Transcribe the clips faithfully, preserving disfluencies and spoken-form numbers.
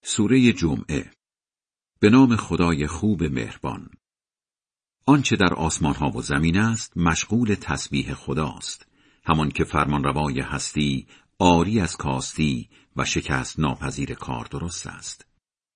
سوره جمعه. به نام خدای خوب مهربان. آنچه در آسمان ها و زمین است مشغول تسبیح خداست، همان که فرمانروای هستی، عاری از کاستی و شکست ناپذیر کار درست است.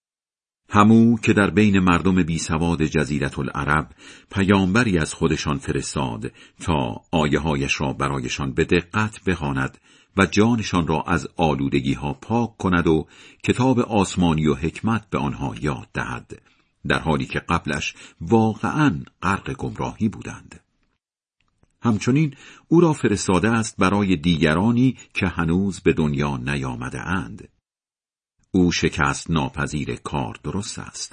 همو که در بین مردم بی سواد جزیرة العرب پیامبری از خودشان فرستاد تا آیه هایش را برایشان به دقت بخواند و جانشان را از آلودگی ها پاک کند و کتاب آسمانی و حکمت به آنها یاد دهد، در حالی که قبلش واقعاً غرق گمراهی بودند. همچنین او را فرستاده است برای دیگرانی که هنوز به دنیا نیامده اند. او شکست ناپذیر کار درست است.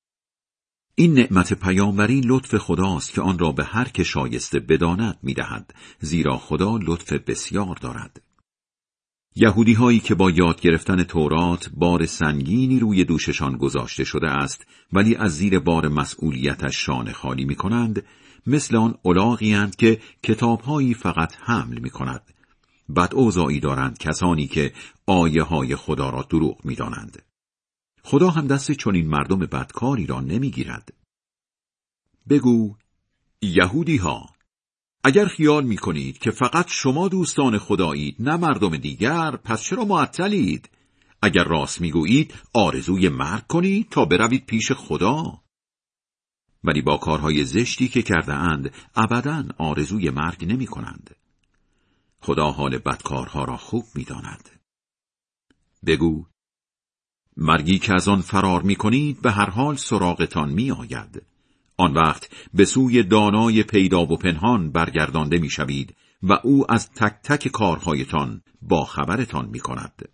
این نعمت پیامبری لطف خداست که آن را به هر که شایسته بداند می‌دهد، زیرا خدا لطف بسیار دارد. یهودی هایی که با یاد گرفتن تورات بار سنگینی روی دوششان گذاشته شده است، ولی از زیر بار مسئولیتش شانه خالی می کنند، مثل آن الاغی اند که کتابهایی فقط حمل می کند. بد اوضاعی دارند کسانی که آیه های خدا را دروغ می دانند. خدا هم دست چنین مردم بدکاری را نمی گیرد. بگو یهودی ها، اگر خیال می کنید که فقط شما دوستان خدایید نه مردم دیگر، پس چرا معطلید؟ اگر راست می گویید آرزوی مرگ کنید تا بروید پیش خدا. ولی با کارهای زشتی که کرده اند ابداً آرزوی مرگ نمی کنند. خدا حال بدکارها را خوب می داند. بگو مرگی که از آن فرار می کنید به هر حال سراغتان می آید. آن وقت به سوی دانای پیدا و پنهان برگردانده می شوید و او از تک تک کارهایتان با خبرتان می کند.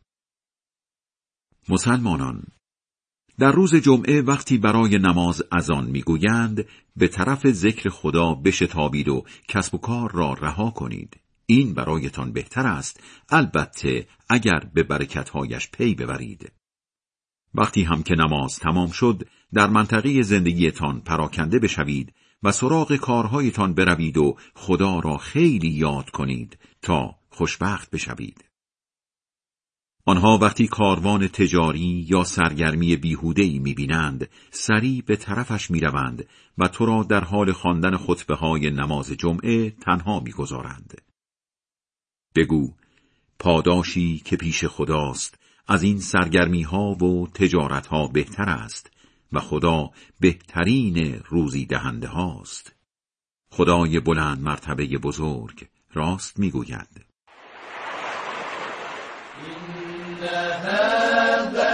مسلمانان، در روز جمعه وقتی برای نماز اذان می گویند به طرف ذکر خدا بشتابید و کسب و کار را رها کنید. این برایتان بهتر است، البته اگر به برکتهایش پی ببرید. وقتی هم که نماز تمام شد در منطقه زندگیتان پراکنده بشوید و سراغ کارهایتان بروید و خدا را خیلی یاد کنید تا خوشبخت بشوید. آنها وقتی کاروان تجاری یا سرگرمی بیهوده‌ای می‌بینند سریع به طرفش می‌روند و تو را در حال خواندن خطبه‌های نماز جمعه تنها می‌گذارند. بگو پاداشی که پیش خداست از این سرگرمی ها و تجارت ها بهتر است و خدا بهترین روزی دهنده هاست. خدای بلند مرتبه بزرگ راست میگوید. إن هذا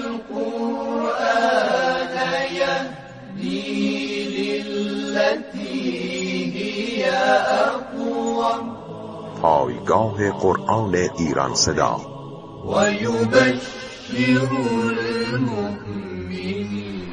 القرآن يهدي للتي هي أقوم. پایگاه قرآن ایران صدا. و یبشر المؤمنین